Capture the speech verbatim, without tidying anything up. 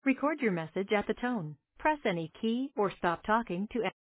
Record your message at the tone. Press any key or stop talking to